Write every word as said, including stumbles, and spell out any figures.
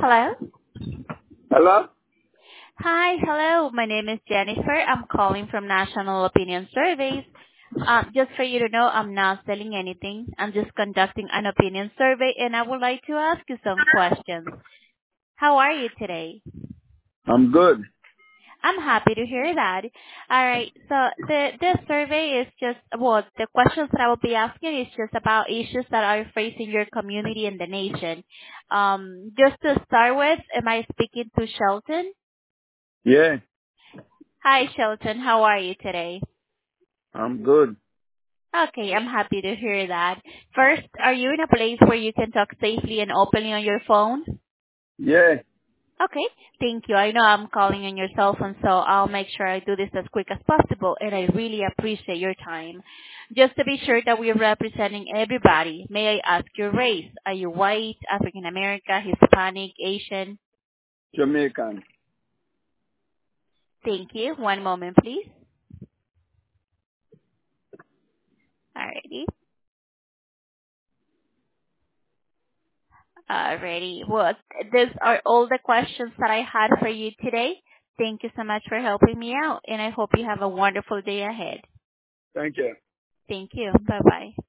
Hello? Hello? Hi, hello. My name is Jennifer. I'm calling from National Opinion Surveys. Um, just for you to know, I'm not selling anything. I'm just conducting an opinion survey, and I would like to ask you some questions. How are you today? I'm good. I'm happy to hear that. All right. So the this survey is just well, the questions that I will be asking is just about issues that are facing your community and the nation. Um, just to start with, am I speaking to Shelton? Yeah, Hi, Shelton. How are you today? I'm good. Okay, I'm happy to hear that. First, are you in a place where you can talk safely and openly on your phone? Yeah, Okay, thank you. I know I'm calling on your cell phone, so I'll make sure I do this as quick as possible, and I really appreciate your time. Just to be sure that we're representing everybody, may I ask your race? Are you white, African American, Hispanic, Asian? Jamaican. Thank you. One moment, please. Alrighty. Alrighty. Well, these are all the questions that I had for you today. Thank you so much for helping me out, and I hope you have a wonderful day ahead. Thank you. Thank you. Bye-bye.